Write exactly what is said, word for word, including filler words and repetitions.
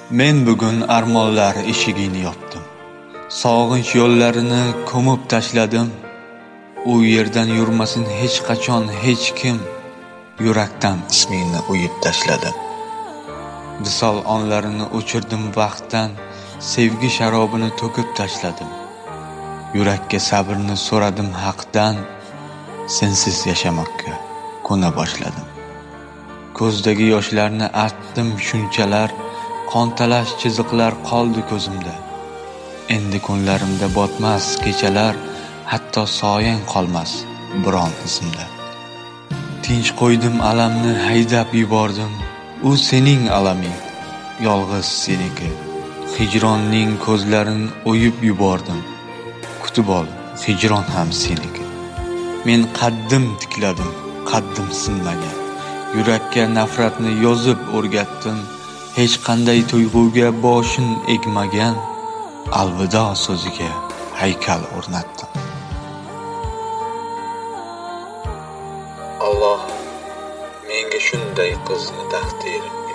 Men bugun armonlar eshigini yopdim. Sog'inch yo'llarini ko'mib tashladim. U yerdan yurmasin hech qachon hech kim. Yurakdan ismingni uyib tashladim. Visol onlarini o'chirdim vaqtdan, sevgi sharobini to'kib tashladim. Yurakka sabrni so'radim haqdan, sensiz yashamoqqa ko'na boshladim. Ko'zdagi yoshlarni artdim shunchalar, qontalash chiziqlar qoldi ko'zimda. Endi kunlarimda botmas kechalar, hatto soyang qolmas biron izimda. Tinch qo'ydim alamni haydab yubordim. U sening alaming, yolg'iz seniki. Hijronning ko'zlarini o'yib yubordim. Kutib ol, hijron ham seniki. Men qaddim tikladim, qaddim sinmagan. Yurakka nafratni yozib o'rgatdim. Hech qanday tuyg'uga boshin egmagan. Alvido so'ziga haykal o'rnatdim. Alloh menga shunday qizni taqdir